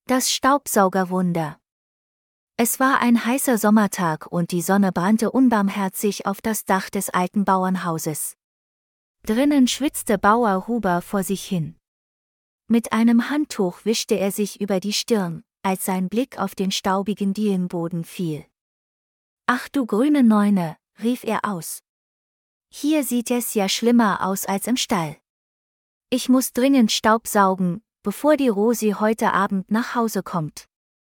Das Staubsaugerwunder. Es war ein heißer Sommertag und die Sonne brannte unbarmherzig auf das Dach des alten Bauernhauses. Drinnen schwitzte Bauer Huber vor sich hin. Mit einem Handtuch wischte er sich über die Stirn, als sein Blick auf den staubigen Dielenboden fiel. »Ach du grüne Neune«, rief er aus. »Hier sieht es ja schlimmer aus als im Stall. Ich muss dringend Staub saugen, bevor die Rosi heute Abend nach Hause kommt.«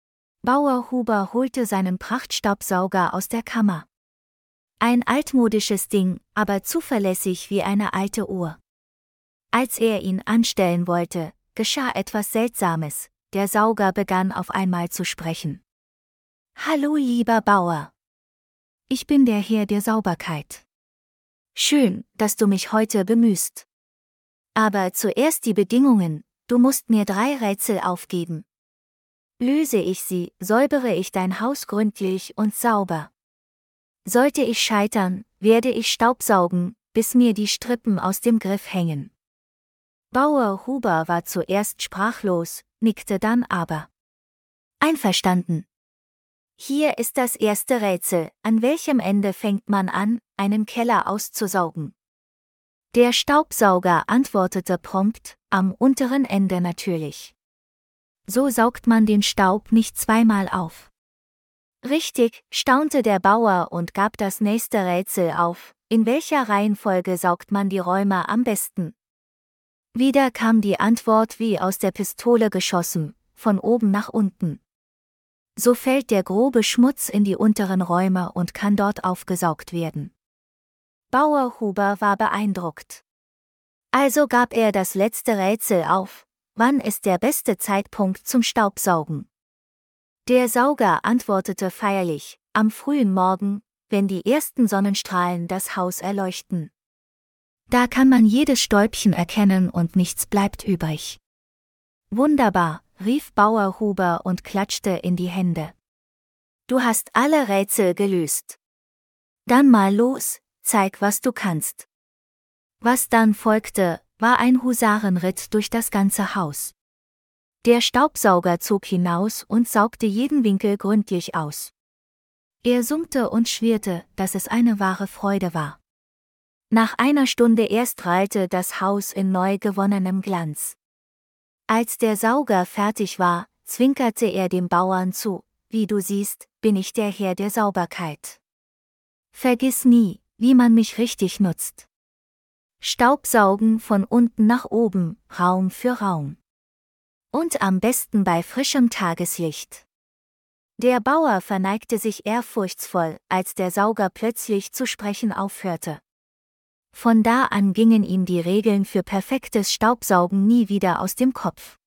Bauer Huber holte seinen Prachtstaubsauger aus der Kammer. Ein altmodisches Ding, aber zuverlässig wie eine alte Uhr. Als er ihn anstellen wollte, geschah etwas Seltsames, der Sauger begann auf einmal zu sprechen. »Hallo lieber Bauer. Ich bin der Herr der Sauberkeit. Schön, dass du mich heute bemühst. Aber zuerst die Bedingungen, du musst mir 3 Rätsel aufgeben. Löse ich sie, säubere ich dein Haus gründlich und sauber. Sollte ich scheitern, werde ich Staubsaugen, bis mir die Strippen aus dem Griff hängen.« Bauer Huber war zuerst sprachlos, nickte dann aber. »Einverstanden. Hier ist das erste Rätsel, an welchem Ende fängt man an, einen Keller auszusaugen?« Der Staubsauger antwortete prompt, am unteren Ende natürlich. So saugt man den Staub nicht zweimal auf. Richtig, staunte der Bauer und gab das nächste Rätsel auf, in welcher Reihenfolge saugt man die Räume am besten? Wieder kam die Antwort wie aus der Pistole geschossen, von oben nach unten. So fällt der grobe Schmutz in die unteren Räume und kann dort aufgesaugt werden. Bauer Huber war beeindruckt. Also gab er das letzte Rätsel auf: Wann ist der beste Zeitpunkt zum Staubsaugen? Der Sauger antwortete feierlich: Am frühen Morgen, wenn die ersten Sonnenstrahlen das Haus erleuchten. Da kann man jedes Stäubchen erkennen und nichts bleibt übrig. »Wunderbar«, rief Bauer Huber und klatschte in die Hände. »Du hast alle Rätsel gelöst. Dann mal los, zeig, was du kannst.« Was dann folgte, war ein Husarenritt durch das ganze Haus. Der Staubsauger zog hinaus und saugte jeden Winkel gründlich aus. Er summte und schwirrte, dass es eine wahre Freude war. Nach einer Stunde erst prallte das Haus in neu gewonnenem Glanz. Als der Sauger fertig war, zwinkerte er dem Bauern zu: »Wie du siehst, bin ich der Herr der Sauberkeit. Vergiss nie, wie man mich richtig nutzt. Staubsaugen von unten nach oben, Raum für Raum. Und am besten bei frischem Tageslicht.« Der Bauer verneigte sich ehrfurchtsvoll, als der Sauger plötzlich zu sprechen aufhörte. Von da an gingen ihm die Regeln für perfektes Staubsaugen nie wieder aus dem Kopf.